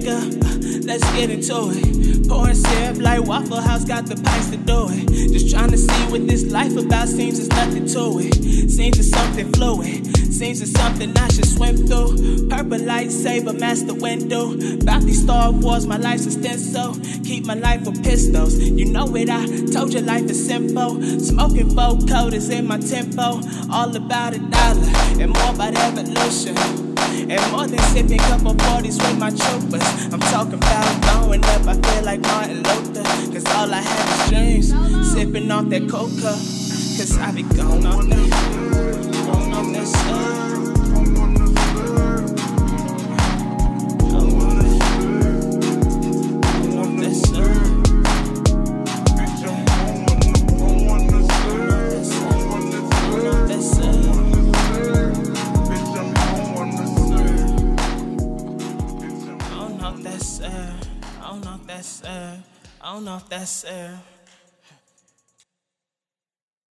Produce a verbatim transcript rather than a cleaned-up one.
liquor, let's get into it. Pouring syrup like Waffle House, got the pipes to do it. Just trying to see what this life about, seems there's nothing to it. Seems it's something fluid, seems it's something I should swim through. Purple lightsaber, master window. About these Star Wars, my life's a stencil. Keep my life with pistols, you know it, I told you life is simple. Smoking four coders in my tempo. All about a dollar, and more about evolution. And more than sipping couple parties with my troopers. I'm talking about growing up, I feel like Martin Luther. Cause all I have is dreams, sipping off that coca. Cause I be going on that, going on that sun. I don't know if that's, uh, I don't know if that's, uh,